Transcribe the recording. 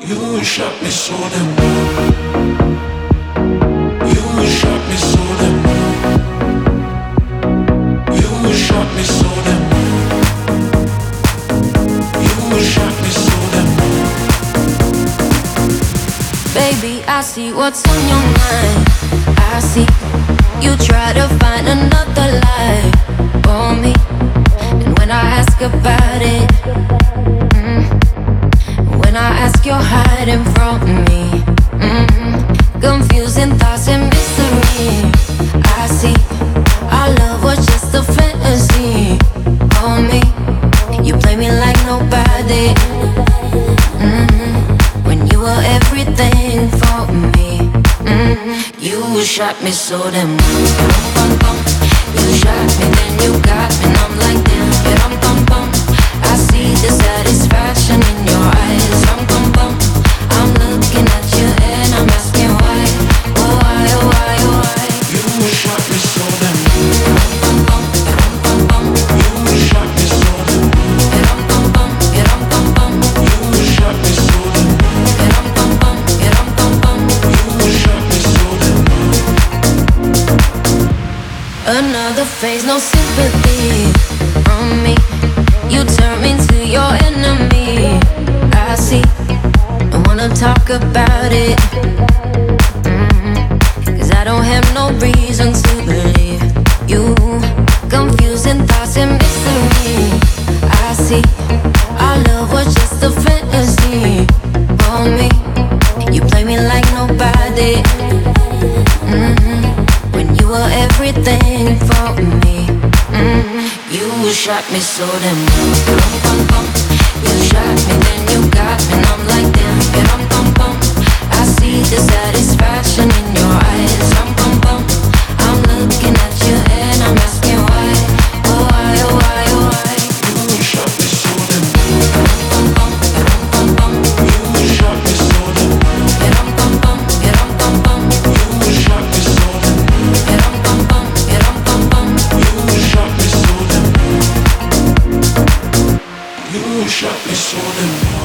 You shot me so damn well. You shot me so damn well. You shot me so damn well. You shot me so damn well. Baby, I see what's on your mind. I see you try to find another lie for me. And when I ask about it, when I ask, you're hiding from me. Confusing thoughts and mystery. I see our love was just a fantasy. On me, you play me like nobody. When you were everything for me. You shot me so damn well. You shot me, then you got me, and I'm like damn. I see the satisfaction in your eyes. I'm looking at you and I'm asking why. Oh why, oh why, oh why. You shot me so damn well. You shot me so damn well. You shot me so damn well. You shot me so damn well. Another phase, no sympathy from me. You turn me to your enemy. I see, I wanna talk about it. Cause I don't have no reason to believe you. Confusing thoughts and mystery. I see, our love was just a fantasy for me. You play me like nobody. When you were everything for me. You shot me so damn well. You shot me, then you got me, and I'm like damn. I see the satisfaction in your eyes. I'm looking at you and I'm asking why. Oh why, oh why, oh why. You shot me so damn well. You shot me so damn well. You shot me so damn well. You shot me so damn well. You shot me so damn well.